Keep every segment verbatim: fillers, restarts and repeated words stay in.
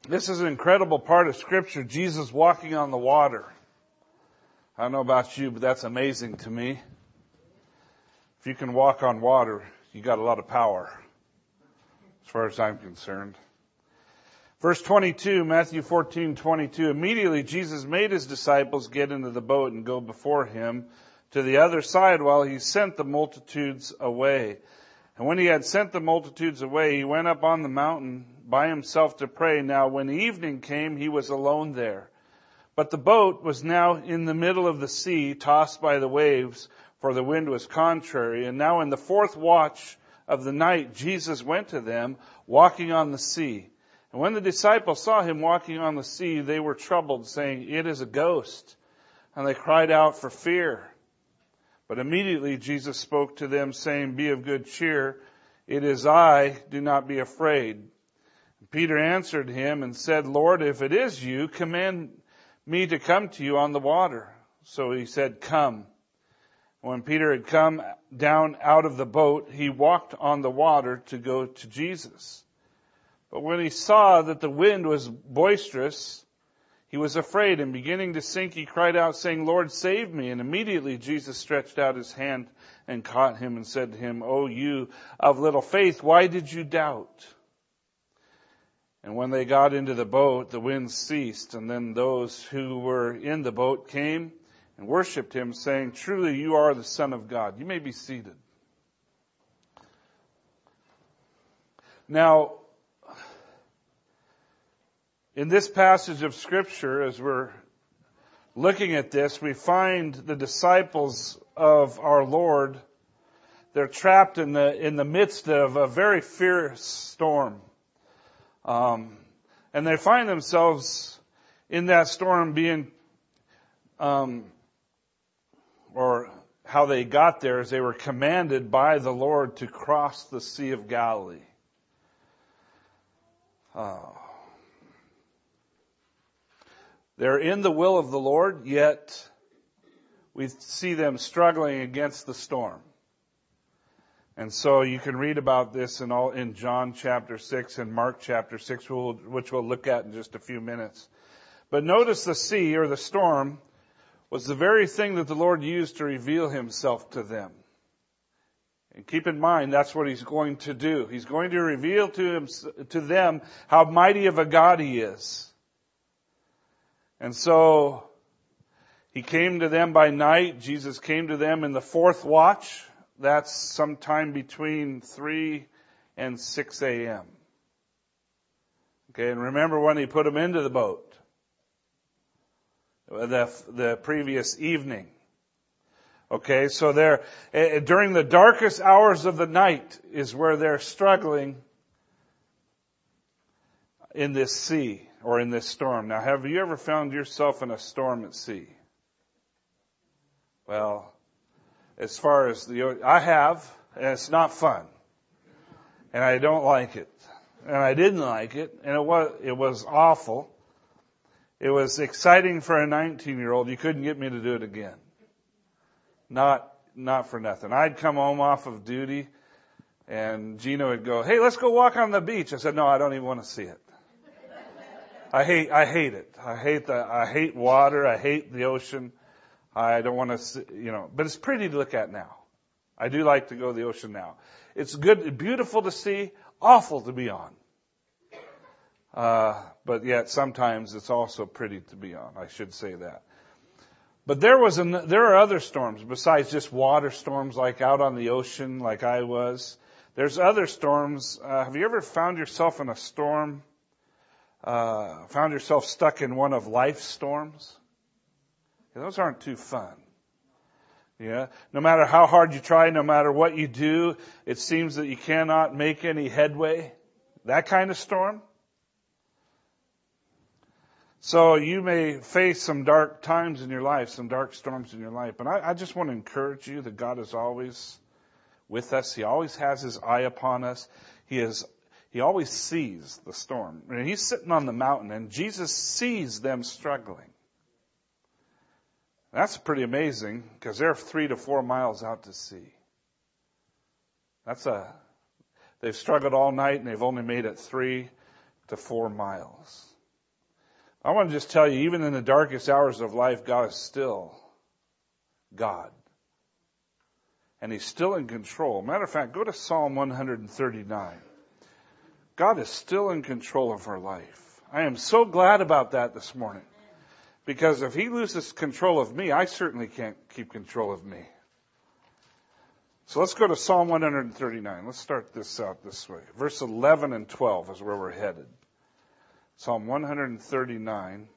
This is an incredible part of Scripture, Jesus walking on the water. I don't know about you, but that's amazing to me. If you can walk on water, you got a lot of power, as far as I'm concerned. Verse twenty-two, Matthew fourteen twenty-two. Immediately Jesus made his disciples get into the boat and go before him to the other side while he sent the multitudes away. And when he had sent the multitudes away, he went up on the mountain by himself to pray. Now when evening came, he was alone there. But the boat was now in the middle of the sea, tossed by the waves, for the wind was contrary. And now in the fourth watch of the night, Jesus went to them, walking on the sea. And when the disciples saw him walking on the sea, they were troubled, saying, "It is a ghost." And they cried out for fear. But immediately Jesus spoke to them, saying, "Be of good cheer. It is I. Do not be afraid." And Peter answered him and said, "Lord, if it is you, command me to come to you on the water." So he said, "Come." When Peter had come down out of the boat, he walked on the water to go to Jesus. But when he saw that the wind was boisterous, he was afraid, and beginning to sink, he cried out, saying, "Lord, save me." And immediately Jesus stretched out his hand and caught him and said to him, "O you of little faith, why did you doubt?" And when they got into the boat, the wind ceased, and then those who were in the boat came and worshipped him, saying, "Truly you are the Son of God." You may be seated. Now, in this passage of Scripture, as we're looking at this, we find the disciples of our Lord. They're trapped in the in the midst of a very fierce storm. Um, and they find themselves in that storm being, um, or how they got there is they were commanded by the Lord to cross the Sea of Galilee. Uh, they're in the will of the Lord, yet we see them struggling against the storm. And so you can read about this in all in John chapter six and Mark chapter six, which we'll look at in just a few minutes. But notice the sea, or the storm, was the very thing that the Lord used to reveal himself to them. And keep in mind, that's what he's going to do. He's going to reveal to him, to them how mighty of a God he is. And so he came to them by night. Jesus came to them in the fourth watch. That's sometime between three and six a.m. Okay, and remember when he put them into the boat? The, the previous evening. Okay, so they're, uh, during the darkest hours of the night is where they're struggling in this sea or in this storm. Now, have you ever found yourself in a storm at sea? Well, as far as the, I have, and it's not fun. And I don't like it. And I didn't like it, and it was, it was awful. It was exciting for a nineteen-year-old. You couldn't get me to do it again. Not, not for nothing. I'd come home off of duty, and Gina would go, "Hey, let's go walk on the beach." I said, "No, I don't even want to see it. I hate, I hate it. I hate the, I hate water. I hate the ocean. I don't want to see, you know, but it's pretty to look at now. I do like to go to the ocean now. It's good, beautiful to see, awful to be on. Uh, but yet sometimes it's also pretty to be on. I should say that. But there was an, there are other storms besides just water storms like out on the ocean like I was. There's other storms. Uh, have you ever found yourself in a storm, uh, found yourself stuck in one of life's storms? Those aren't too fun. Yeah. No matter how hard you try, no matter what you do, it seems that you cannot make any headway. That kind of storm. So you may face some dark times in your life, some dark storms in your life. But I, I just want to encourage you that God is always with us. He always has his eye upon us. He is, he always sees the storm. And he's sitting on the mountain, and Jesus sees them struggling. That's pretty amazing because they're three to four miles out to sea. That's a, they've struggled all night and they've only made it three to four miles. I want to just tell you, even in the darkest hours of life, God is still God. And He's still in control. Matter of fact, go to Psalm one thirty-nine. God is still in control of our life. I am so glad about that this morning. Because if He loses control of me, I certainly can't keep control of me. So let's go to Psalm one thirty-nine. Let's start this out this way. Verse eleven and twelve is where we're headed. Psalm one thirty-nine,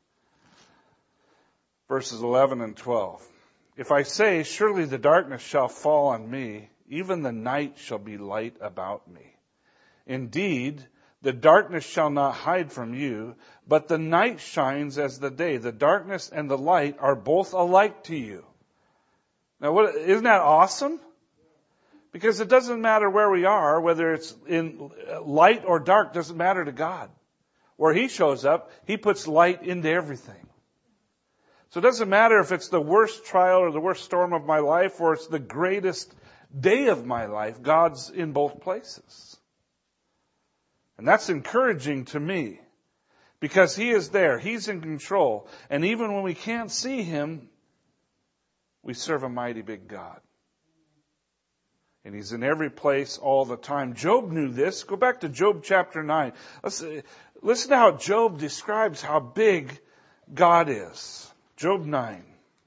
verses eleven and twelve. If I say, surely the darkness shall fall on me, even the night shall be light about me. Indeed, the darkness shall not hide from you, but the night shines as the day. The darkness and the light are both alike to you. Now, what, isn't that awesome? Because it doesn't matter where we are, whether it's in light or dark, doesn't matter to God. Where He shows up, He puts light into everything. So it doesn't matter if it's the worst trial or the worst storm of my life or it's the greatest day of my life, God's in both places. And that's encouraging to me because He is there. He's in control. And even when we can't see Him, we serve a mighty big God. And He's in every place all the time. Job knew this. Go back to Job chapter nine. Let's, listen to how Job describes how big God is. Job nine.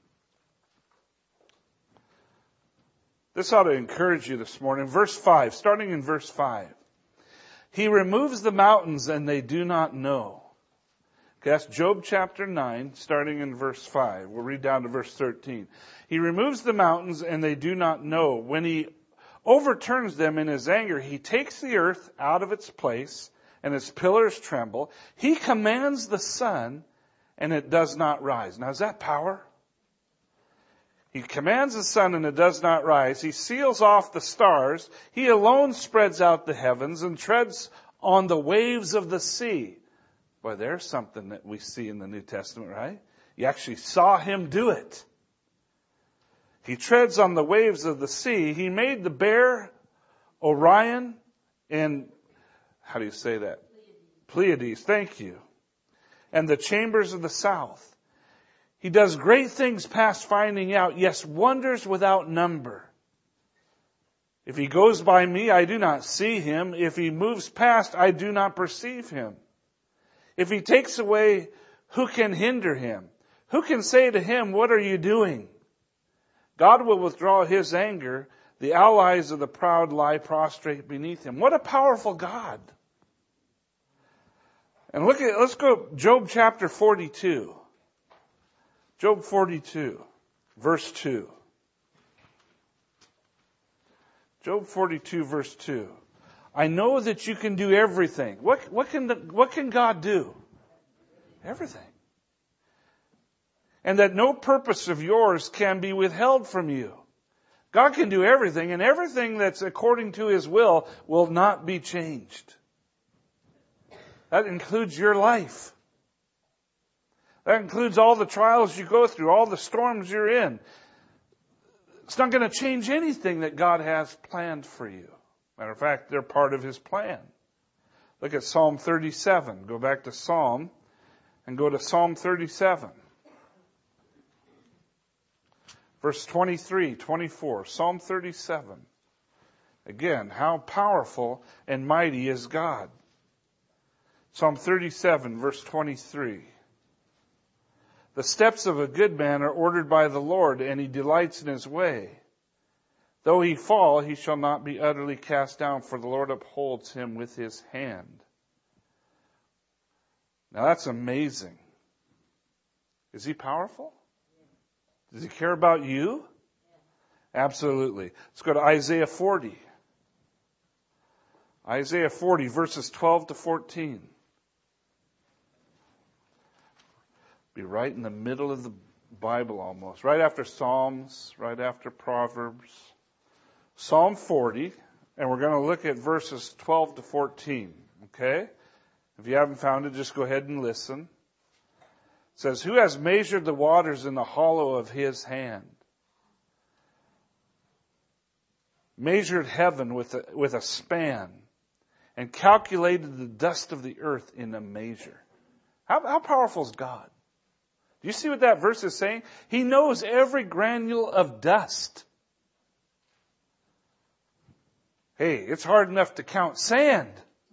This ought to encourage you this morning. Verse five, starting in verse five. He removes the mountains and they do not know. Okay, that's Job chapter nine, starting in verse five. We'll read down to verse thirteen. He removes the mountains and they do not know. When He overturns them in His anger, He takes the earth out of its place and its pillars tremble. He commands the sun and it does not rise. Now, is that power? He commands the sun and it does not rise. He seals off the stars. He alone spreads out the heavens and treads on the waves of the sea. Boy, there's something that we see in the New Testament, right? You actually saw Him do it. He treads on the waves of the sea. He made the bear, Orion, and, how do you say that? Pleiades. Pleiades, thank you. And the chambers of the south. He does great things past finding out, yes, wonders without number. If He goes by me, I do not see Him. If He moves past, I do not perceive Him. If He takes away, who can hinder Him? Who can say to Him, what are you doing? God will withdraw His anger. The allies of the proud lie prostrate beneath Him. What a powerful God. And look at, let's go Job chapter forty-two. Job forty-two, verse two. Job forty-two, verse two. I know that you can do everything. What, what can the, what can God do? Everything. And that no purpose of yours can be withheld from you. God can do everything, and everything that's according to His will will not be changed. That includes your life. That includes all the trials you go through, all the storms you're in. It's not going to change anything that God has planned for you. Matter of fact, they're part of His plan. Look at Psalm thirty-seven. Go back to Psalm and go to Psalm thirty-seven. Verse twenty-three, twenty-four. Psalm thirty-seven. Again, how powerful and mighty is God. Psalm thirty-seven, verse twenty-three. The steps of a good man are ordered by the Lord, and He delights in his way. Though he fall, he shall not be utterly cast down, for the Lord upholds him with His hand. Now that's amazing. Is He powerful? Does He care about you? Absolutely. Let's go to Isaiah forty. Isaiah forty, verses twelve to fourteen. Be right in the middle of the Bible almost. Right after Psalms, right after Proverbs. Psalm forty, and we're going to look at verses twelve to fourteen. Okay? If you haven't found it, just go ahead and listen. It says, who has measured the waters in the hollow of His hand? Measured heaven with a, with a span, and calculated the dust of the earth in a measure. How, how powerful is God? Do you see what that verse is saying? He knows every granule of dust. Hey, it's hard enough to count sand.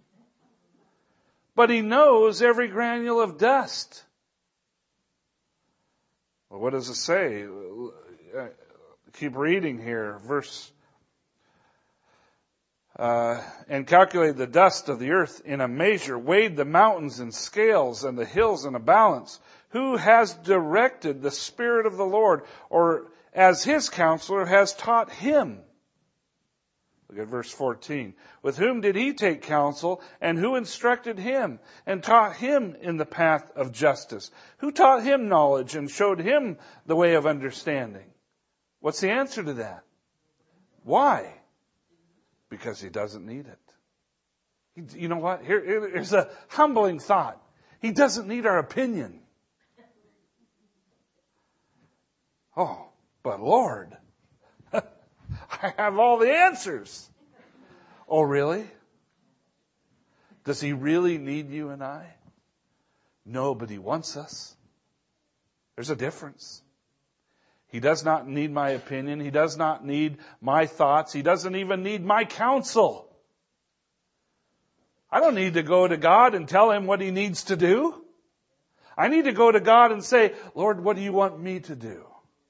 But He knows every granule of dust. Well, what does it say? Keep reading here. Verse, uh, and calculated the dust of the earth in a measure, weighed the mountains in scales and the hills in a balance. Who has directed the Spirit of the Lord, or as His counselor has taught Him? Look at verse fourteen. With whom did He take counsel, and who instructed Him, and taught Him in the path of justice? Who taught Him knowledge, and showed Him the way of understanding? What's the answer to that? Why? Because He doesn't need it. He, you know what? Here, here's a humbling thought. He doesn't need our opinion. Oh, but Lord, I have all the answers. Oh, really? Does He really need you and I? No, but He wants us. There's a difference. He does not need my opinion. He does not need my thoughts. He doesn't even need my counsel. I don't need to go to God and tell Him what He needs to do. I need to go to God and say, Lord, what do you want me to do?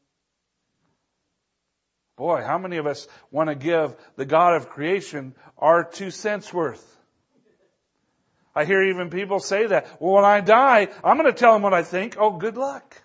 Boy, how many of us want to give the God of creation our two cents worth? I hear even people say that. Well, when I die, I'm going to tell Him what I think. Oh, good luck.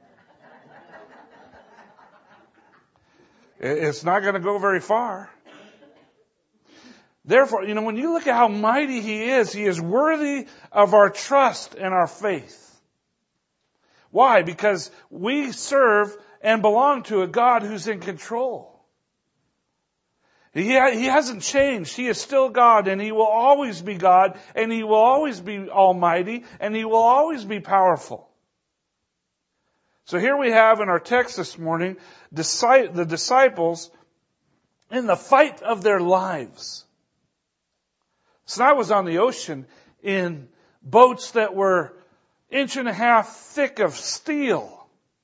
It's not going to go very far. Therefore, you know, when you look at how mighty He is, He is worthy of our trust and our faith. Why? Because we serve and belong to a God who's in control. He, ha- he hasn't changed. He is still God, and He will always be God, and He will always be almighty, and He will always be powerful. So here we have in our text this morning, the disciples in the fight of their lives. So I was on the ocean in boats that were inch and a half thick of steel.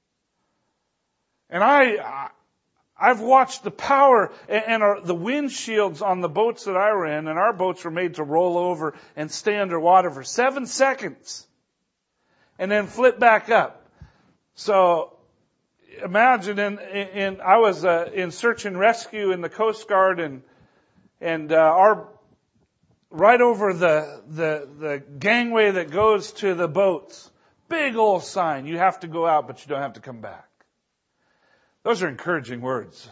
And I, I've watched the power and our, the windshields on the boats that I were in, and our boats were made to roll over and stay underwater for seven seconds and then flip back up. So imagine in, in I was uh, in search and rescue in the Coast Guard, and and uh, our right over the the the gangway that goes to the boats, big old sign: you have to go out, but you don't have to come back. Those are encouraging words.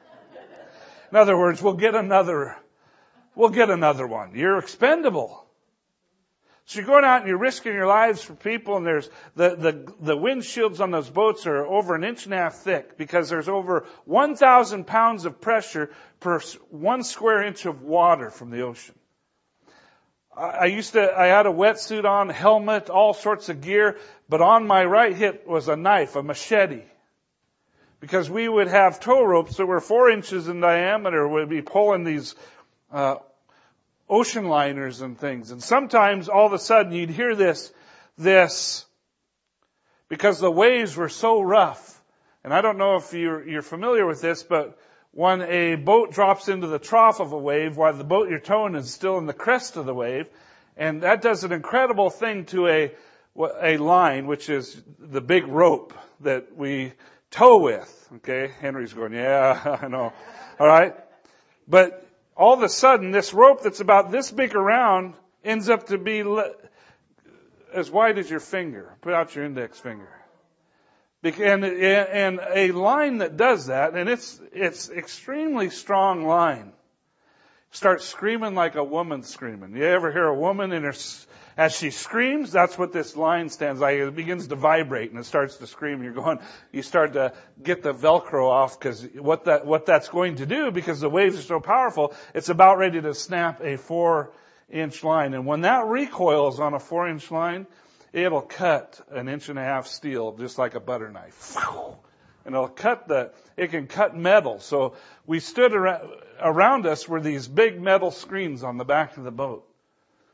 In other words, we'll get another, we'll get another one. You're expendable. So you're going out and you're risking your lives for people, and there's the, the, the windshields on those boats are over an inch and a half thick because there's over one thousand pounds of pressure per one square inch of water from the ocean. I used to, I had a wetsuit on, helmet, all sorts of gear, but on my right hip was a knife, a machete. Because we would have tow ropes that were four inches in diameter. We'd be pulling these uh, ocean liners and things. And sometimes all of a sudden you'd hear this, this, because the waves were so rough. And I don't know if you're, you're familiar with this, but when a boat drops into the trough of a wave, while the boat you're towing is still in the crest of the wave, and that does an incredible thing to a, a line, which is the big rope that we tow with. Okay, Henry's going, yeah, I know. All right. But all of a sudden, this rope that's about this big around ends up to be le- as wide as your finger. Put out your index finger. And, and a line that does that, and it's, it's extremely strong line, starts screaming like a woman screaming. You ever hear a woman in her, as she screams, that's what this line stands like. It begins to vibrate and it starts to scream. You're going, you start to get the Velcro off because what that, what that's going to do, because the waves are so powerful, it's about ready to snap a four inch line. And when that recoils on a four inch line, it'll cut an inch and a half steel just like a butter knife. And it'll cut the, it can cut metal. So we stood around, around us were these big metal screens on the back of the boat.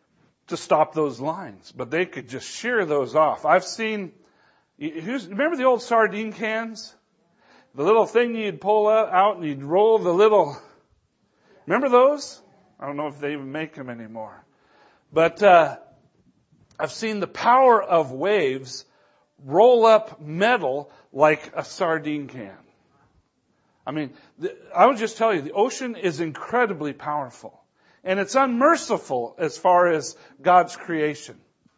to stop those lines, but they could just shear those off. I've seen, who's, remember the old sardine cans? The little thing you'd pull out and you'd roll the little, remember those? I don't know if they even make them anymore. But uh, I've seen the power of waves roll up metal like a sardine can. I mean, the, I would just tell you, the ocean is incredibly powerful. And it's unmerciful as far as God's creation.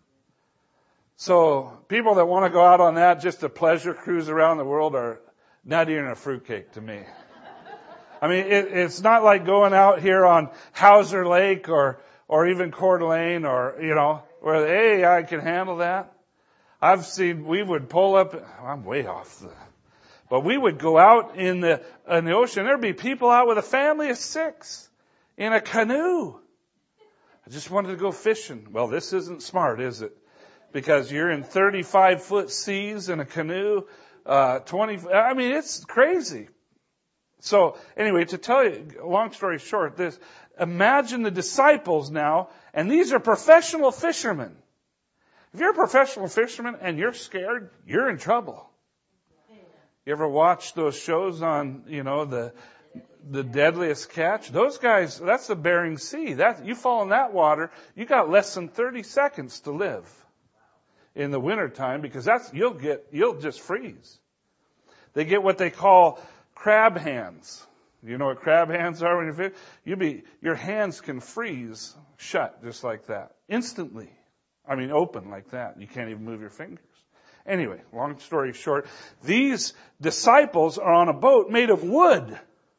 So people that want to go out on that just to pleasure cruise around the world are nuttier than a fruitcake to me. I mean, it, it's not like going out here on Hauser Lake or or even Coeur d'Alene or, you know, where, hey, I can handle that. I've seen, we would pull up, I'm way off the, but we would go out in the in the ocean. There'd be people out with a family of six in a canoe. I just wanted to go fishing. Well, this isn't smart, is it? Because you're in thirty-five foot seas in a canoe, uh, twenty, I mean, it's crazy. So anyway, to tell you, long story short, this, imagine the disciples now, and these are professional fishermen. If you're a professional fisherman and you're scared, you're in trouble. You ever watch those shows on, you know, the the deadliest catch? Those guys, that's the Bering Sea. That you fall in that water, you got less than thirty seconds to live in the wintertime, because that's you'll get you'll just freeze. They get what they call crab hands. You know what crab hands are when you fish? You be your hands can freeze shut just like that instantly. I mean, open like that. You can't even move your fingers. Anyway, long story short, these disciples are on a boat made of wood.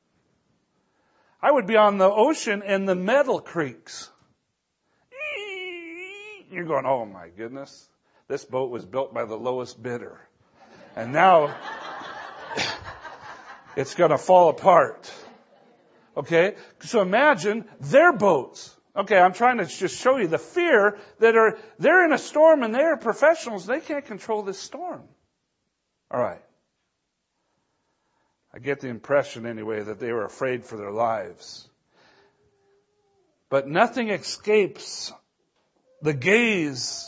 I would be on the ocean and the metal creaks. You're going, oh my goodness. This boat was built by the lowest bidder. And now it's going to fall apart. Okay? So imagine their boats. Okay, I'm trying to just show you the fear that are, they're in a storm and they're professionals. They can't control this storm. All right. I get the impression anyway that they were afraid for their lives. But nothing escapes the gaze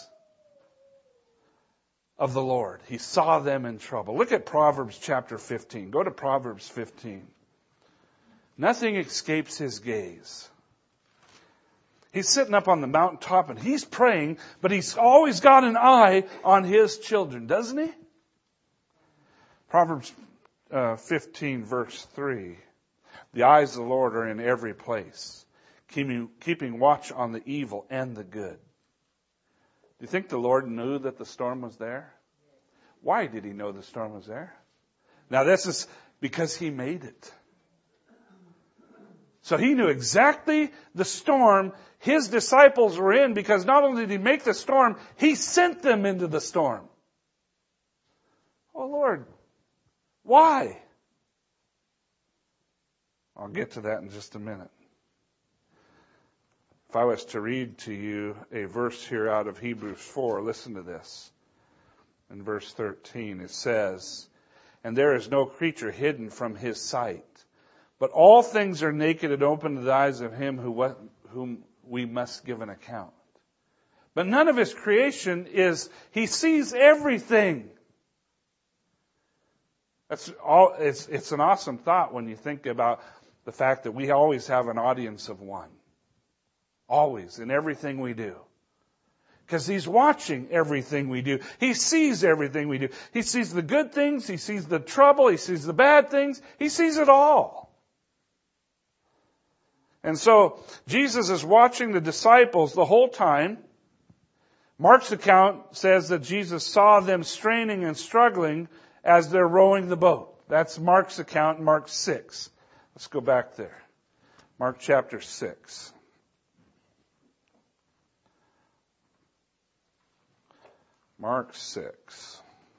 of the Lord. He saw them in trouble. Look at Proverbs chapter fifteen. Go to Proverbs fifteen. Nothing escapes his gaze. He's sitting up on the mountaintop and he's praying, but he's always got an eye on his children, doesn't he? Proverbs uh, fifteen verse three. The eyes of the Lord are in every place, keeping, keeping watch on the evil and the good. Do you think the Lord knew that the storm was there? Why did he know the storm was there? Now this is because he made it. So he knew exactly the storm his disciples were in, because not only did he make the storm, he sent them into the storm. Oh Lord, why? I'll get to that in just a minute. If I was to read to you a verse here out of Hebrews four, listen to this. In verse thirteen it says, "And there is no creature hidden from his sight, but all things are naked and open to the eyes of him who, whom we must give an account." But none of his creation is, he sees everything. That's all, it's, it's an awesome thought when you think about the fact that we always have an audience of one. Always, in everything we do. Because he's watching everything we do. He sees everything we do. He sees the good things, he sees the trouble, he sees the bad things, he sees it all. And so, Jesus is watching the disciples the whole time. Mark's account says that Jesus saw them straining and struggling as they're rowing the boat. That's Mark's account, Mark six. Let's go back there. Mark chapter six. Mark six.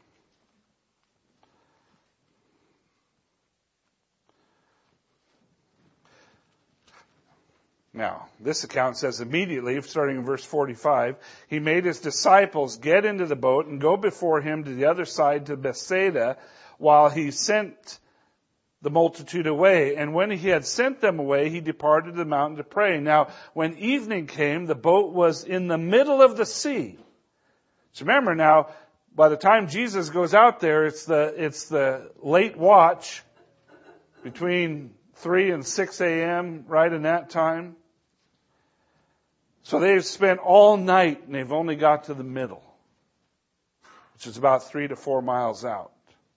Now, this account says immediately, starting in verse forty-five, he made his disciples get into the boat and go before him to the other side to Bethsaida, while he sent the multitude away. And when he had sent them away, he departed to the mountain to pray. Now, when evening came, the boat was in the middle of the sea. So remember now, by the time Jesus goes out there, it's the, it's the late watch between three and six a.m., right in that time. So they've spent all night and they've only got to the middle, which is about three to four miles out.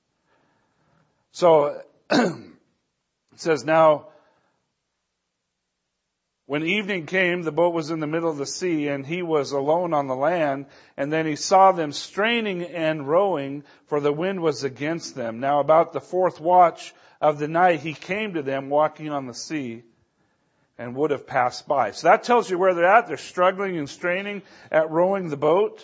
So it says, now, when evening came, the boat was in the middle of the sea, and he was alone on the land. And then he saw them straining and rowing, for the wind was against them. Now about the fourth watch of the night, he came to them walking on the sea, and would have passed by. So that tells you where they're at. They're struggling and straining at rowing the boat.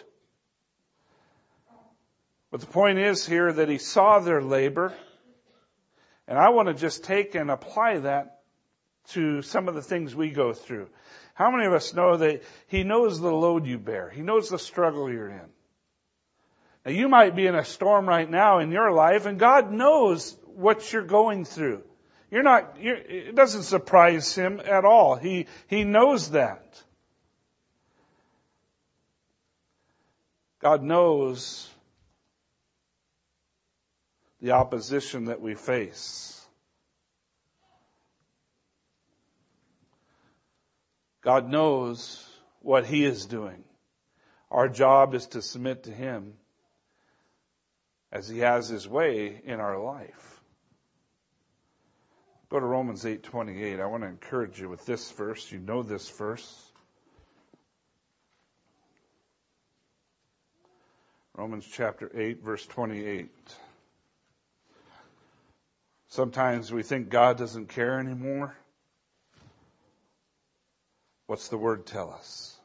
But the point is here that he saw their labor. And I want to just take and apply that to some of the things we go through. How many of us know that he knows the load you bear? He knows the struggle you're in. Now you might be in a storm right now in your life, and God knows what you're going through. You're not, you're, it doesn't surprise him at all. He, he knows that. God knows the opposition that we face. God knows what he is doing. Our job is to submit to him as he has his way in our life. Go to Romans eight twenty-eight. I want to encourage you with this verse. You know this verse. Romans chapter eight, verse twenty-eight. Sometimes we think God doesn't care anymore. What's the word tell us?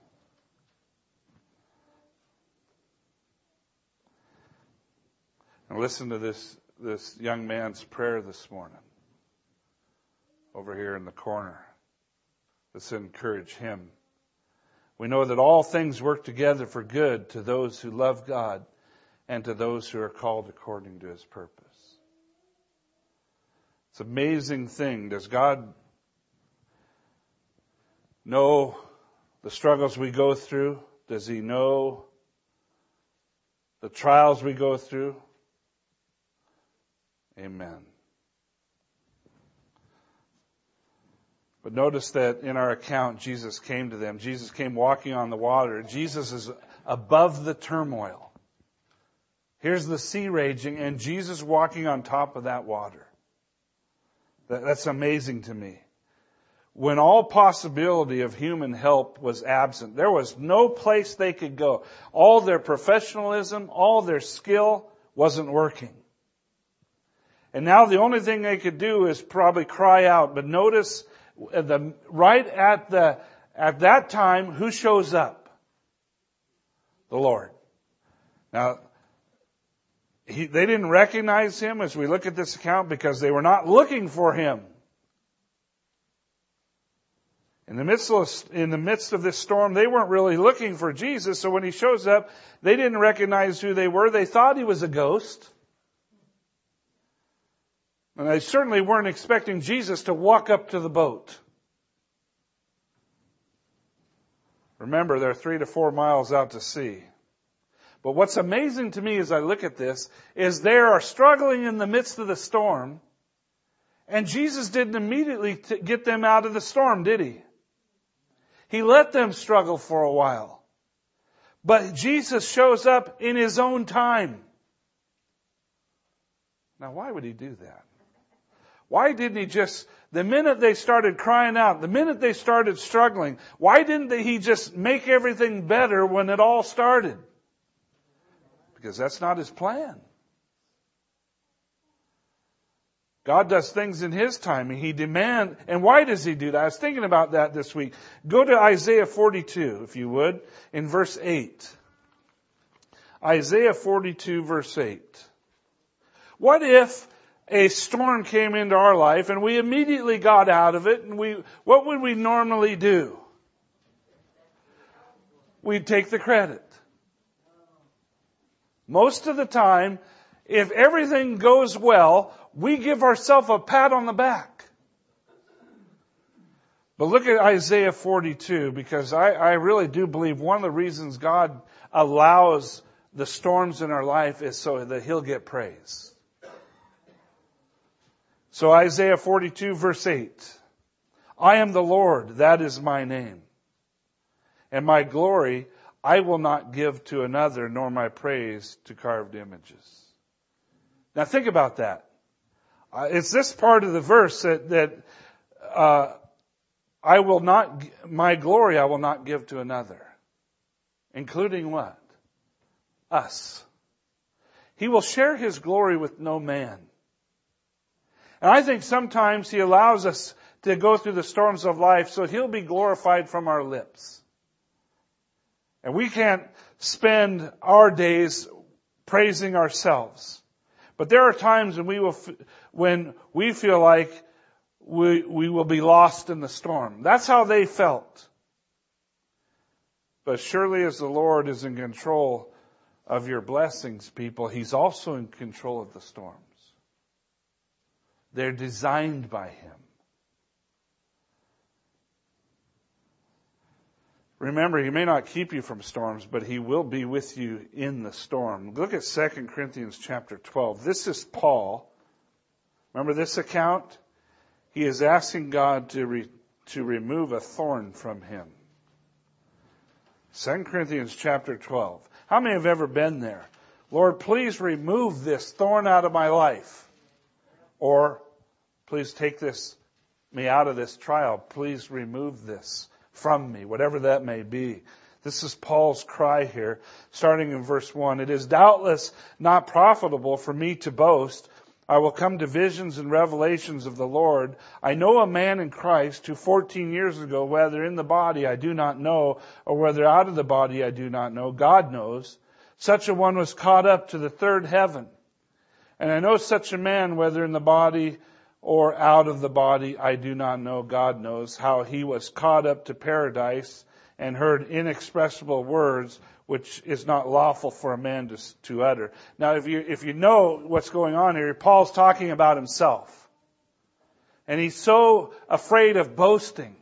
And listen to this, this young man's prayer this morning. Over here in the corner. Let's encourage him. We know that all things work together for good to those who love God and to those who are called according to his purpose. It's an amazing thing. Does God know the struggles we go through? Does he know the trials we go through? Amen. But notice that in our account, Jesus came to them. Jesus came walking on the water. Jesus is above the turmoil. Here's the sea raging, and Jesus walking on top of that water. That's amazing to me. When all possibility of human help was absent, there was no place they could go. All their professionalism, all their skill wasn't working. And now the only thing they could do is probably cry out. But notice, the, right at the at that time, who shows up? The Lord. Now, he, they didn't recognize him as we look at this account because they were not looking for him. In the midst of, in the midst of this storm, they weren't really looking for Jesus. So when he shows up, they didn't recognize who they were. They thought he was a ghost. And they certainly weren't expecting Jesus to walk up to the boat. Remember, they're three to four miles out to sea. But what's amazing to me as I look at this is they are struggling in the midst of the storm. And Jesus didn't immediately t- get them out of the storm, did he? He let them struggle for a while. But Jesus shows up in his own time. Now, why would he do that? Why didn't he just, the minute they started crying out, the minute they started struggling, why didn't he just make everything better when it all started? Because that's not his plan. God does things in his time, and he demands, and why does he do that? I was thinking about that this week. Go to Isaiah forty-two, if you would, in verse eight. Isaiah forty-two, verse eight. What if a storm came into our life and we immediately got out of it, and we, what would we normally do? We'd take the credit. Most of the time, if everything goes well, we give ourselves a pat on the back. But look at Isaiah forty-two, because I, I really do believe one of the reasons God allows the storms in our life is so that He'll get praise. So Isaiah forty-two verse eight. I am the Lord, that is my name. And my glory I will not give to another, nor my praise to carved images. Now think about that. Uh, it's this part of the verse that, that uh, I will not, my glory I will not give to another. Including what? Us. He will share His glory with no man. And I think sometimes He allows us to go through the storms of life so He'll be glorified from our lips. And we can't spend our days praising ourselves. But there are times when we will, when we feel like we, we will be lost in the storm. That's how they felt. But surely as the Lord is in control of your blessings, people, He's also in control of the storms. They're designed by Him. Remember, He may not keep you from storms, but He will be with you in the storm. Look at Second Corinthians chapter twelve. This is Paul. Remember this account? He is asking God to re, to remove a thorn from him. Second Corinthians chapter twelve. How many have ever been there? Lord, please remove this thorn out of my life. Or, please take this, me out of this trial. Please remove this from me, whatever that may be. This is Paul's cry here, starting in verse one. It is doubtless not profitable for me to boast. I will come to visions and revelations of the Lord. I know a man in Christ who fourteen years ago, whether in the body I do not know, or whether out of the body I do not know, God knows, such a one was caught up to the third heaven. And I know such a man, whether in the body or out of the body, I do not know, God knows, how he was caught up to paradise and heard inexpressible words which is not lawful for a man to, to utter. Now, if you, if you know what's going on here, Paul's talking about himself. And he's so afraid of boasting.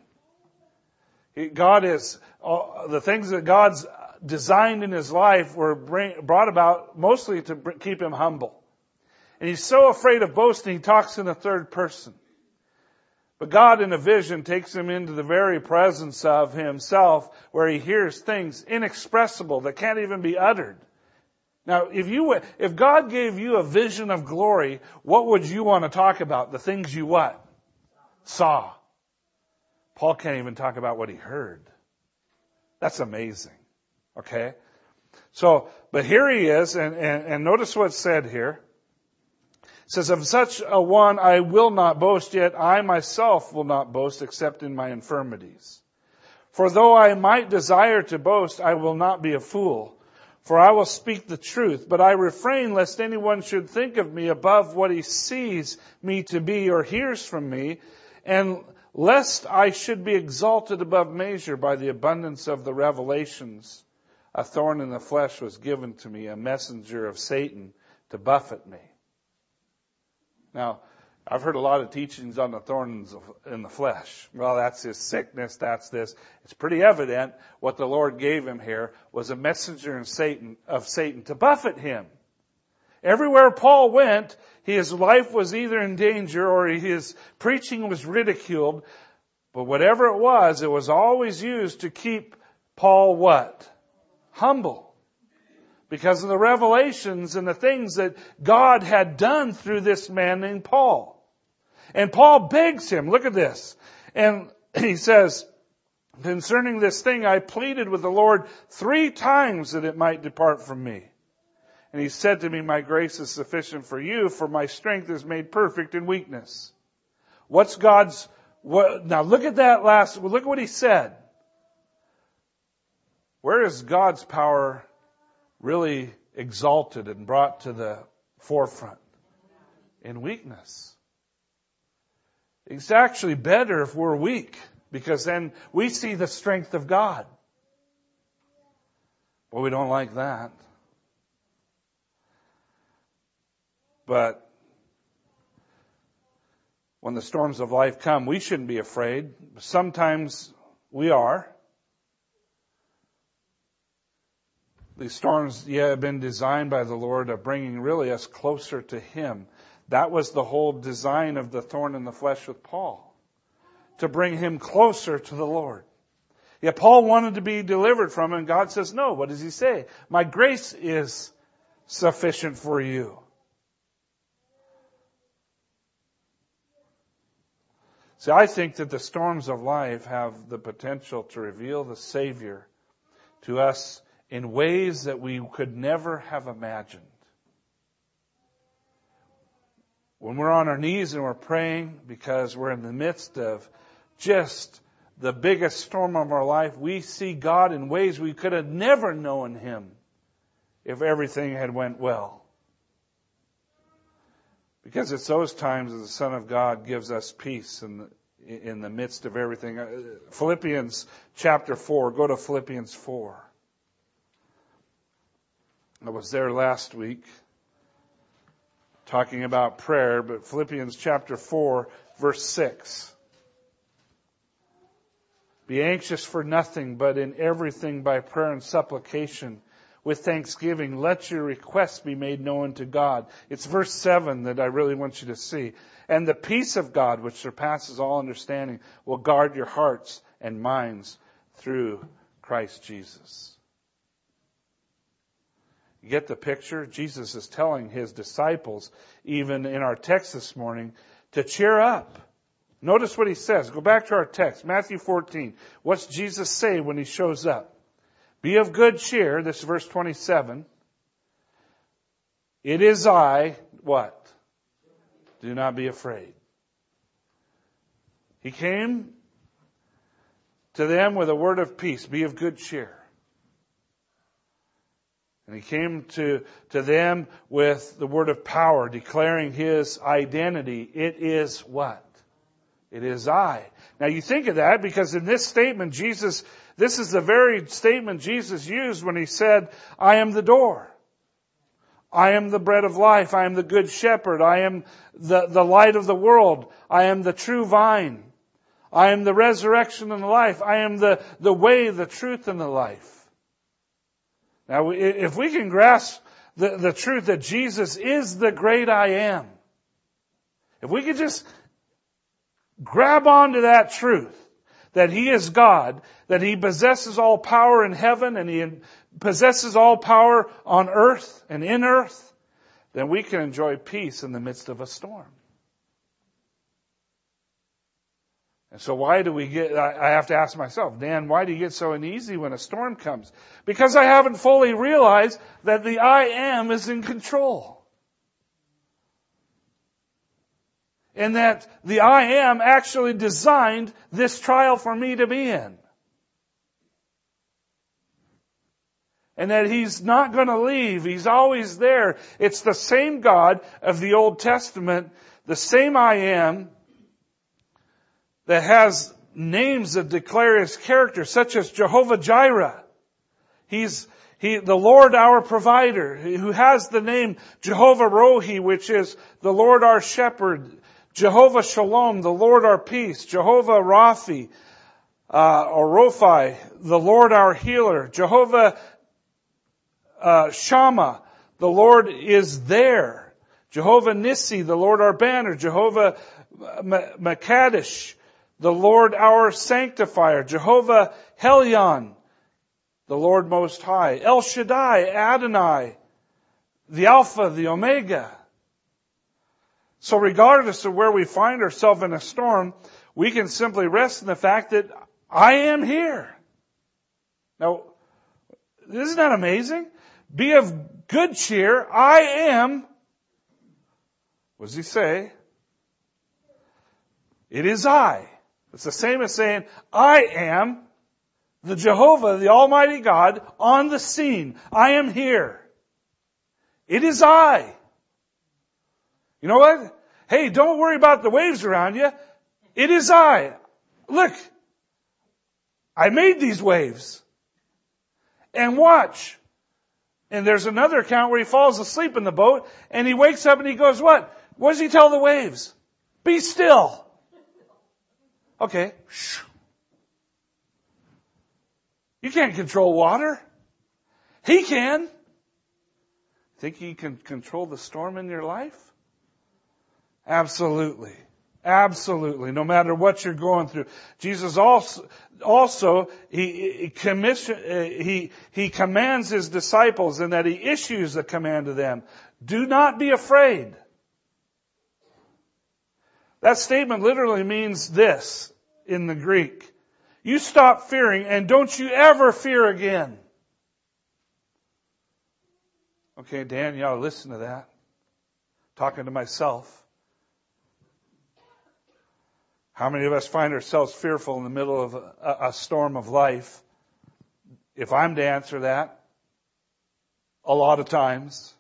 He, God is, uh, the things that God's designed in his life were bring, brought about mostly to bring, keep him humble. And he's so afraid of boasting, he talks in the third person. But God in a vision takes him into the very presence of himself where he hears things inexpressible that can't even be uttered. Now, if you, if God gave you a vision of glory, what would you want to talk about? The things you what? Saw. Paul can't even talk about what he heard. That's amazing. Okay? So, but here he is, and, and, and notice what's said here. It says, of such a one I will not boast, yet I myself will not boast except in my infirmities. For though I might desire to boast, I will not be a fool. For I will speak the truth, but I refrain lest anyone should think of me above what he sees me to be or hears from me, and lest I should be exalted above measure by the abundance of the revelations. A thorn in the flesh was given to me, a messenger of Satan to buffet me. Now, I've heard a lot of teachings on the thorns in the flesh. Well, that's his sickness, that's this. It's pretty evident what the Lord gave him here was a messenger of Satan, of Satan to buffet him. Everywhere Paul went, his life was either in danger or his preaching was ridiculed. But whatever it was, it was always used to keep Paul what? Humble. Because of the revelations and the things that God had done through this man named Paul. And Paul begs him, look at this. And he says, concerning this thing, I pleaded with the Lord three times that it might depart from me. And he said to me, my grace is sufficient for you, for my strength is made perfect in weakness. What's God's, what, now look at that last, look at what he said. Where is God's power really exalted and brought to the forefront? In weakness. It's actually better if we're weak, because then we see the strength of God. But we don't like that. But when the storms of life come, we shouldn't be afraid. Sometimes we are. These storms, yeah, have been designed by the Lord of bringing really us closer to Him. That was the whole design of the thorn in the flesh with Paul. To bring him closer to the Lord. Yeah, Paul wanted to be delivered from it, and God says, no. What does He say? My grace is sufficient for you. See, I think that the storms of life have the potential to reveal the Savior to us in ways that we could never have imagined. When we're on our knees and we're praying because we're in the midst of just the biggest storm of our life, we see God in ways we could have never known Him if everything had went well. Because it's those times that the Son of God gives us peace in the, in the midst of everything. Philippians chapter four. Go to Philippians four. I was there last week talking about prayer, but Philippians chapter four, verse six. Be anxious for nothing, but in everything by prayer and supplication with thanksgiving, let your requests be made known to God. It's verse seven that I really want you to see. And the peace of God, which surpasses all understanding, will guard your hearts and minds through Christ Jesus. You get the picture? Jesus is telling His disciples, even in our text this morning, to cheer up. Notice what He says. Go back to our text, Matthew fourteen. What's Jesus say when He shows up? Be of good cheer. This is verse twenty-seven. It is I, what? Do not be afraid. He came to them with a word of peace. Be of good cheer. And He came to, to them with the word of power, declaring His identity. It is what? It is I. Now you think of that because in this statement, Jesus, this is the very statement Jesus used when He said, I am the door. I am the bread of life. I am the good shepherd. I am the, the light of the world. I am the true vine. I am the resurrection and the life. I am the, the way, the truth, and the life. Now, if we can grasp the, the truth that Jesus is the great I am, if we could just grab onto that truth, that He is God, that He possesses all power in heaven and He possesses all power on earth and in earth, then we can enjoy peace in the midst of a storm. And so why do we get, I have to ask myself, Dan, why do you get so uneasy when a storm comes? Because I haven't fully realized that the I am is in control. And that the I am actually designed this trial for me to be in. And that He's not going to leave. He's always there. It's the same God of the Old Testament, the same I am, that has names that declare His character, such as Jehovah Jireh. He's He, the Lord our provider, who has the name Jehovah Rohi, which is the Lord our shepherd. Jehovah Shalom, the Lord our peace. Jehovah Raphi, uh, or Rophi, the Lord our healer. Jehovah uh, Shammah, the Lord is there. Jehovah Nissi, the Lord our banner. Jehovah Makadesh, the Lord our sanctifier. Jehovah Helyon, the Lord Most High. El Shaddai, Adonai, the Alpha, the Omega. So regardless of where we find ourselves in a storm, we can simply rest in the fact that I am here. Now, isn't that amazing? Be of good cheer. I am. What does He say? It is I. It's the same as saying, I am the Jehovah, the Almighty God, on the scene. I am here. It is I. You know what? Hey, don't worry about the waves around you. It is I. Look, I made these waves. And watch. And there's another account where he falls asleep in the boat and he wakes up and he goes, what? What does he tell the waves? Be still. Okay. You can't control water. He can. Think he can control the storm in your life? Absolutely. Absolutely. No matter what you're going through. Jesus also, also, he, he commission, he, he commands his disciples and that he issues a command to them. Do not be afraid. That statement literally means this in the Greek. You stop fearing and don't you ever fear again. Okay, Dan, you ought to listen to that. Talking to myself. How many of us find ourselves fearful in the middle of a, a storm of life? If I'm to answer that, a lot of times.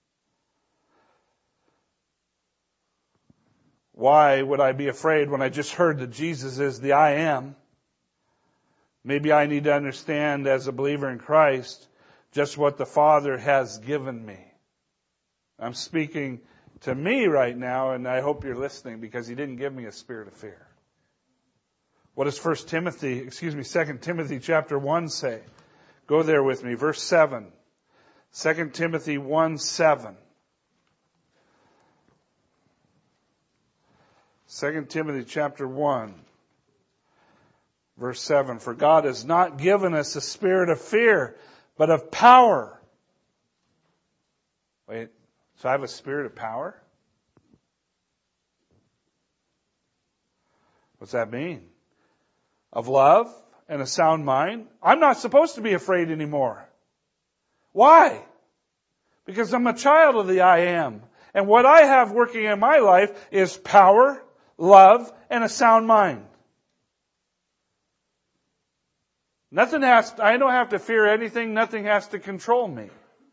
Why would I be afraid when I just heard that Jesus is the I am? Maybe I need to understand as a believer in Christ just what the Father has given me. I'm speaking to me right now, and I hope you're listening because He didn't give me a spirit of fear. What does First Timothy, excuse me, Second Timothy chapter one say? Go there with me, verse seven. Second Timothy one seven. Second Timothy chapter one, verse seven. For God has not given us a spirit of fear, but of power. Wait, so I have a spirit of power? What's that mean? Of love and a sound mind? I'm not supposed to be afraid anymore. Why? Because I'm a child of the I am. And what I have working in my life is power, love, and a sound mind. Nothing has, I don't have to fear anything. Nothing has to control me.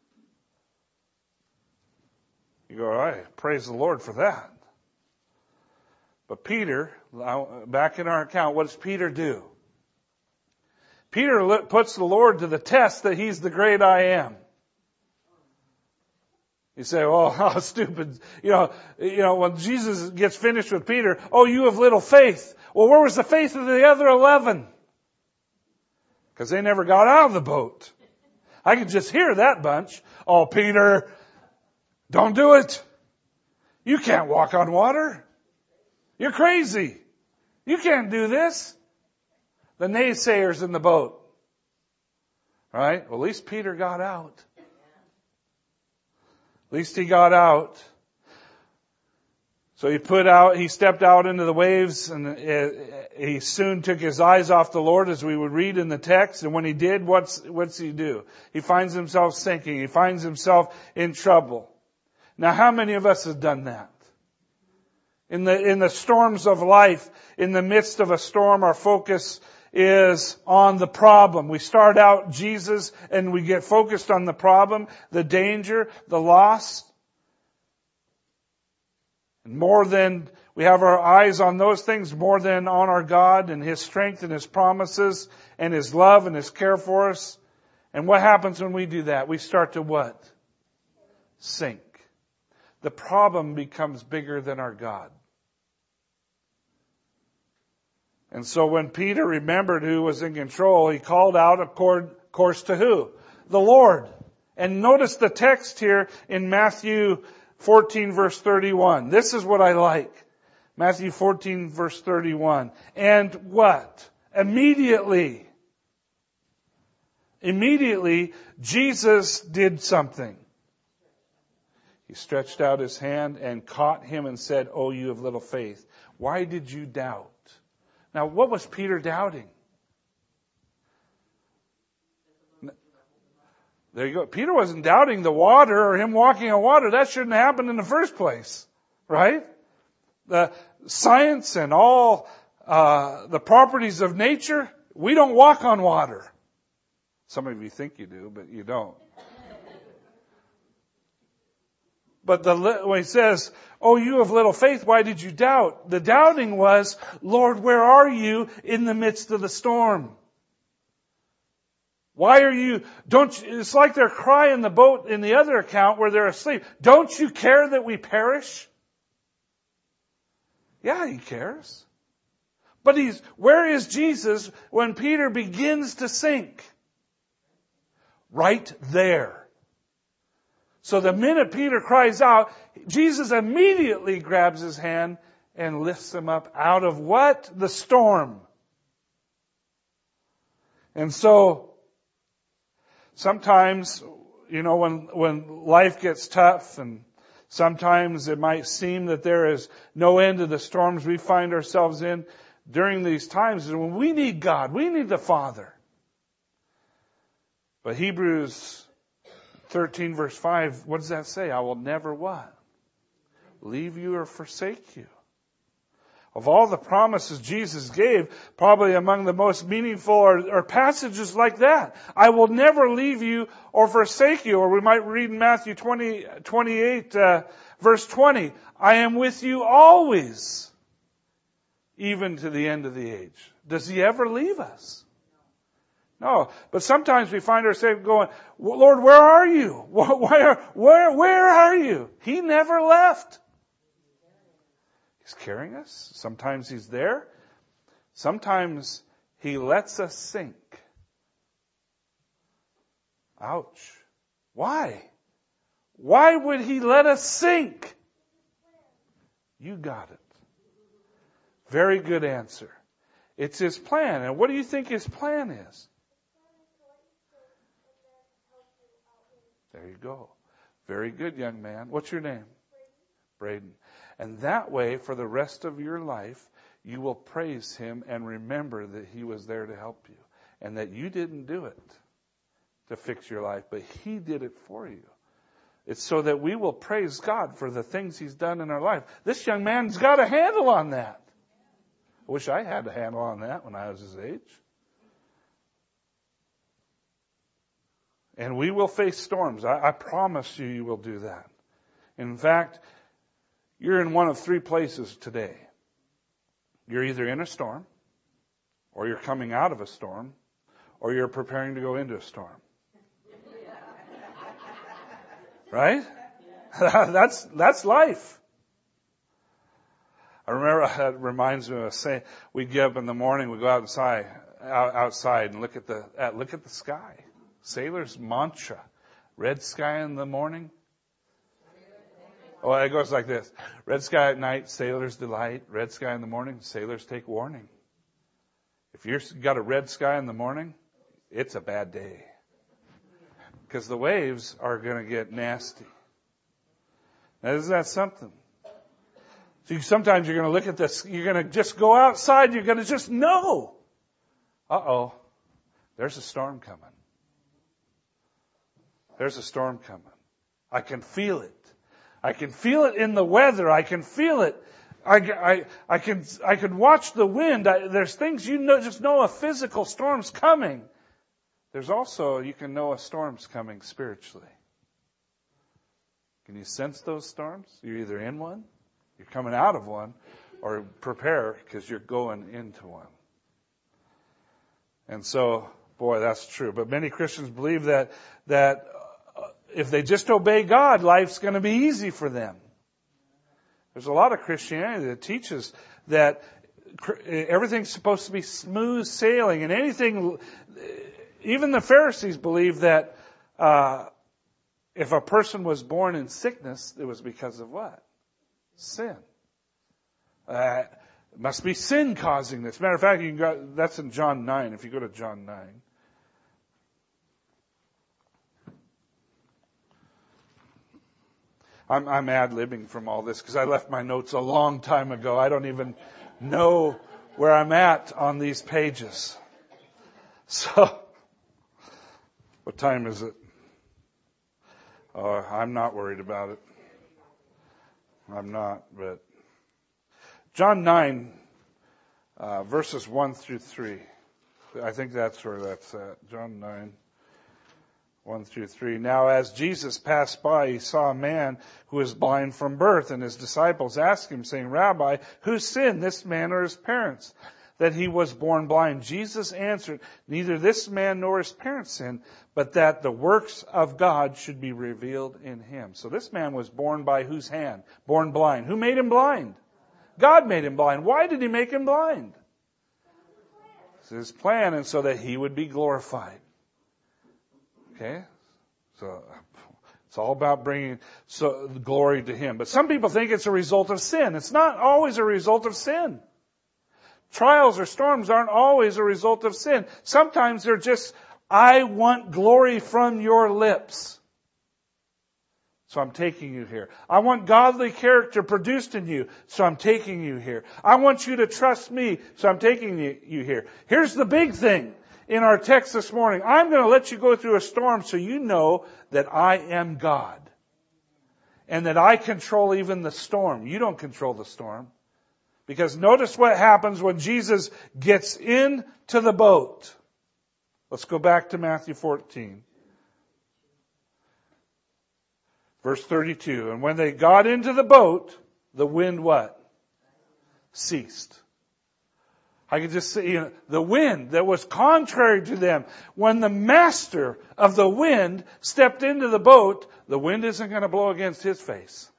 You go, all right, praise the Lord for that. But Peter, back in our account, what does Peter do? Peter puts the Lord to the test that He's the great I am. You say, well, how stupid. You know, you know, when Jesus gets finished with Peter, oh, you have little faith. Well, where was the faith of the other eleven? Because they never got out of the boat. I could just hear that bunch. Oh, Peter, don't do it. You can't walk on water. You're crazy. You can't do this. The naysayers in the boat. Right? Well, at least Peter got out. At least he got out. So he put out, he stepped out into the waves and he soon took his eyes off the Lord as we would read in the text. And when he did, what's, what's he do? He finds himself sinking. He finds himself in trouble. Now, how many of us have done that? In the, in the storms of life, in the midst of a storm, our focus is on the problem. We start out Jesus and we get focused on the problem, the danger, the loss. And more than we have our eyes on those things, more than on our God and His strength and His promises and His love and His care for us. And what happens when we do that? We start to what? Sink. The problem becomes bigger than our God. And so when Peter remembered who was in control, he called out, of course, to who? The Lord. And notice the text here in Matthew fourteen verse thirty-one. This is what I like. Matthew fourteen verse thirty-one. And what? Immediately. Immediately, Jesus did something. He stretched out His hand and caught him and said, "Oh, you of little faith, why did you doubt?" Now, what was Peter doubting? There you go. Peter wasn't doubting the water or him walking on water. That shouldn't have happened in the first place, right? The science and all uh, the properties of nature, we don't walk on water. Some of you think you do, but you don't. But the, when he says, "Oh, you of little faith, why did you doubt?" The doubting was, "Lord, where are you in the midst of the storm?" Why are you, don't you, it's like they're crying in the boat in the other account where they're asleep. Don't you care that we perish? Yeah, he cares. But he's, where is Jesus when Peter begins to sink? Right there. So the minute Peter cries out, Jesus immediately grabs his hand and lifts him up out of what? The storm. And so, sometimes, you know, when, when life gets tough and sometimes it might seem that there is no end to the storms we find ourselves in, during these times is when we need God. We need the Father. But Hebrews thirteen verse five, what does that say? I will never what? Leave you or forsake you. Of all the promises Jesus gave, probably among the most meaningful are, are passages like that. I will never leave you or forsake you. Or we might read in Matthew twenty, twenty-eight, uh, verse twenty, I am with you always, even to the end of the age. Does he ever leave us? No. But sometimes we find ourselves going, Lord, where are you? Where, where, where are you? He never left. He's carrying us. Sometimes he's there. Sometimes he lets us sink. Ouch. Why? Why would he let us sink? You got it. Very good answer. It's his plan. And what do you think his plan is? There you go. Very good, young man. What's your name? Braden. And that way, for the rest of your life, you will praise him and remember that he was there to help you. And that you didn't do it to fix your life, but he did it for you. It's so that we will praise God for the things he's done in our life. This young man's got a handle on that. I wish I had a handle on that when I was his age. And we will face storms. I, I promise you, you will do that. In fact, you're in one of three places today. You're either in a storm, or you're coming out of a storm, or you're preparing to go into a storm. Right? that's, that's life. I remember, it reminds me of a saying, we get up in the morning, we go outside, out, outside and look at the, at, look at the sky. Sailor's mantra. Red sky in the morning. Oh, it goes like this. Red sky at night, sailors delight. Red sky in the morning, sailors take warning. If you've got a red sky in the morning, it's a bad day. Because the waves are going to get nasty. Now, isn't that something? So sometimes you're going to look at this, you're going to just go outside, you're going to just know. Uh-oh, there's a storm coming. There's a storm coming. I can feel it. I can feel it in the weather. I can feel it. I, I, I can, I can watch the wind. I, there's things you know, just know a physical storm's coming. There's also, you can know a storm's coming spiritually. Can you sense those storms? You're either in one, you're coming out of one, or prepare because you're going into one. And so, boy, that's true. But many Christians believe that, that if they just obey God, life's going to be easy for them. There's a lot of Christianity that teaches that everything's supposed to be smooth sailing, and anything, even the Pharisees believed that uh, if a person was born in sickness, it was because of what? Sin. Uh, it must be sin causing this. Matter of fact, you can go, that's in John nine, if you go to John nine. I'm, I'm ad-libbing from all this because I left my notes a long time ago. I don't even know where I'm at on these pages. So, what time is it? Oh, I'm not worried about it. I'm not, but John nine, uh, verses one through three. I think that's where that's at. John nine. One through three. Now, as Jesus passed by, he saw a man who was blind from birth, and his disciples asked him, saying, Rabbi, who sinned, this man or his parents, that he was born blind? Jesus answered, neither this man nor his parents sinned, but that the works of God should be revealed in him. So this man was born by whose hand? Born blind. Who made him blind? God made him blind. Why did he make him blind? It's his plan, and so that he would be glorified. Okay? So it's all about bringing so, glory to him. But some people think it's a result of sin. It's not always a result of sin. Trials or storms aren't always a result of sin. Sometimes they're just, I want glory from your lips. So I'm taking you here. I want godly character produced in you, so I'm taking you here. I want you to trust me, so I'm taking you here. Here's the big thing in our text this morning. I'm going to let you go through a storm so you know that I am God. And that I control even the storm. You don't control the storm. Because notice what happens when Jesus gets into the boat. Let's go back to Matthew fourteen. Verse thirty-two. And when they got into the boat, the wind what? Ceased. I could just say, you know, the wind that was contrary to them. When the master of the wind stepped into the boat, the wind isn't going to blow against his face.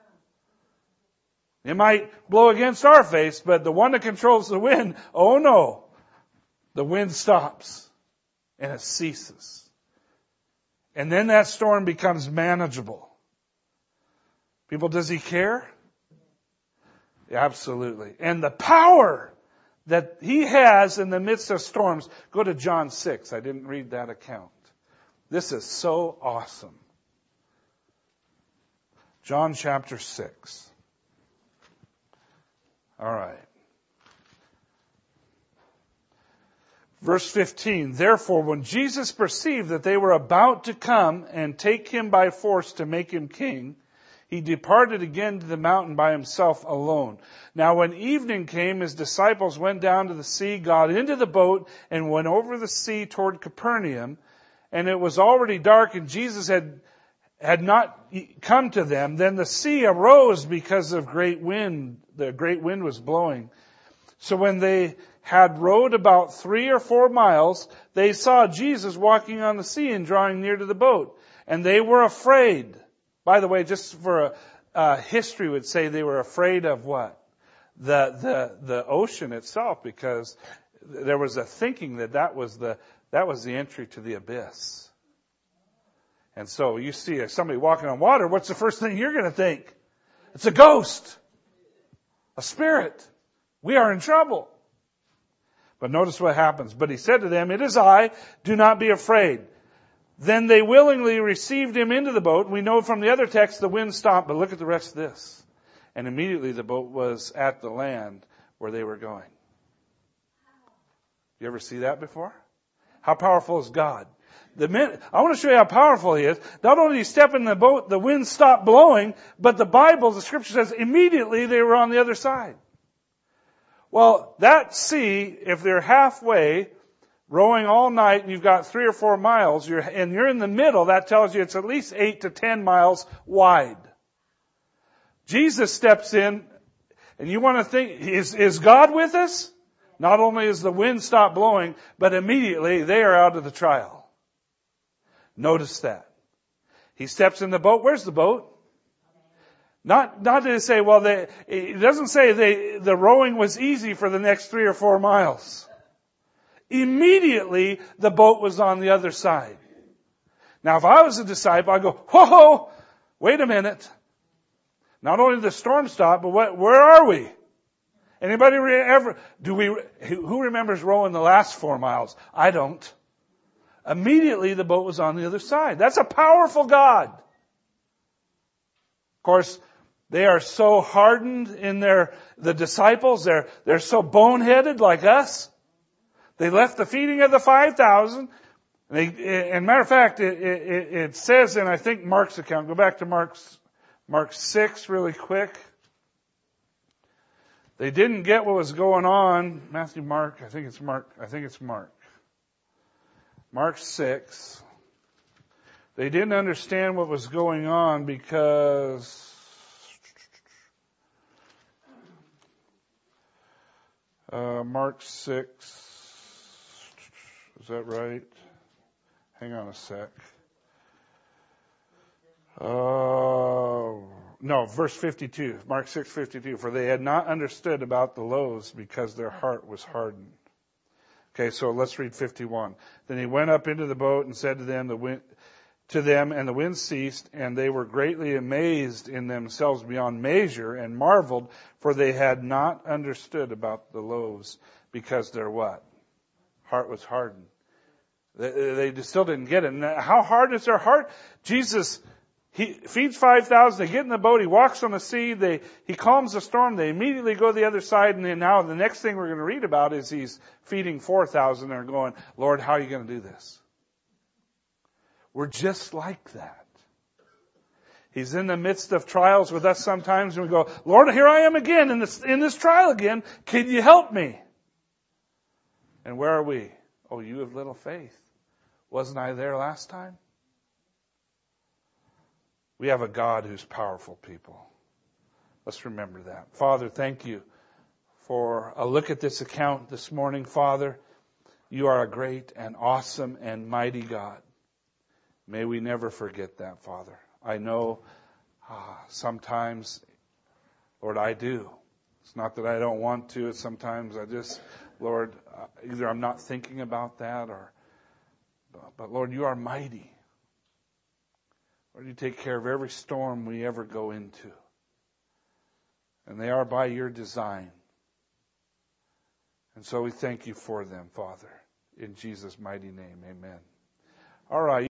It might blow against our face, but the one that controls the wind, oh no. The wind stops and it ceases. And then that storm becomes manageable. People, does he care? Absolutely. And the power that he has in the midst of storms. Go to John six. I didn't read that account. This is so awesome. John chapter six. All right. Verse fifteen. Therefore, when Jesus perceived that they were about to come and take him by force to make him king, he departed again to the mountain by himself alone. Now when evening came, his disciples went down to the sea, got into the boat, and went over the sea toward Capernaum. And it was already dark, and Jesus had had not come to them. Then the sea arose because of great wind. The great wind was blowing. So when they had rowed about three or four miles, they saw Jesus walking on the sea and drawing near to the boat. And they were afraid. By the way, just for a, uh, history would say they were afraid of what? The, the, the ocean itself, because there was a thinking that that was the, that was the entry to the abyss. And so you see somebody walking on water, what's the first thing you're going to think? It's a ghost. A spirit. We are in trouble. But notice what happens. But he said to them, it is I, do not be afraid. Then they willingly received him into the boat. We know from the other text the wind stopped, but look at the rest of this. And immediately the boat was at the land where they were going. You ever see that before? How powerful is God? The minute, I want to show you how powerful he is. Not only did he step in the boat, the wind stopped blowing, but the Bible, the scripture says, immediately they were on the other side. Well, that sea, if they're halfway, rowing all night, and you've got three or four miles, you're, and you're in the middle, that tells you it's at least eight to ten miles wide. Jesus steps in, and you want to think, is, is God with us? Not only is the wind stopped blowing, but immediately they are out of the trial. Notice that. He steps in the boat. Where's the boat? Not, not to say, well, they, it doesn't say they, the rowing was easy for the next three or four miles. Immediately, the boat was on the other side. Now, if I was a disciple, I'd go, whoa, wait a minute. Not only did the storm stop, but what, where are we? Anybody re- ever, do we, who remembers rowing the last four miles? I don't. Immediately the boat was on the other side. That's a powerful God. Of course, they are so hardened in their, the disciples, they're, they're so boneheaded like us. They left the feeding of the five thousand. They, and matter of fact, it, it, it says in, I think, Mark's account, go back to Mark's, Mark six really quick. They didn't get what was going on. Matthew, Mark, I think it's Mark, I think it's Mark. Mark six. They didn't understand what was going on because Uh, Mark six. Is that right? Hang on a sec. Uh, no, verse fifty-two. Mark six fifty-two. For they had not understood about the loaves because their heart was hardened. Okay, so let's read fifty-one. Then he went up into the boat and said to them, the wind, to them, and the wind ceased, and they were greatly amazed in themselves beyond measure, and marveled, for they had not understood about the loaves, because their what? Heart was hardened. They, they still didn't get it. And how hard is their heart? Jesus, he feeds five thousand, they get in the boat, he walks on the sea, they, he calms the storm, they immediately go to the other side, and then now the next thing we're going to read about is he's feeding four thousand, and they're going, Lord, how are you going to do this? We're just like that. He's in the midst of trials with us sometimes, and we go, Lord, here I am again in this, in this trial again, can you help me? And where are we? Oh, you have little faith. Wasn't I there last time? We have a God who's powerful, people. Let's remember that. Father, thank you for a look at this account this morning. Father, you are a great and awesome and mighty God. May we never forget that, Father. I know uh, sometimes, Lord, I do. It's not that I don't want to. It's sometimes I just, Lord, uh, either I'm not thinking about that or, but Lord, you are mighty. Lord, you take care of every storm we ever go into. And they are by your design. And so we thank you for them, Father. In Jesus' mighty name, amen. All right.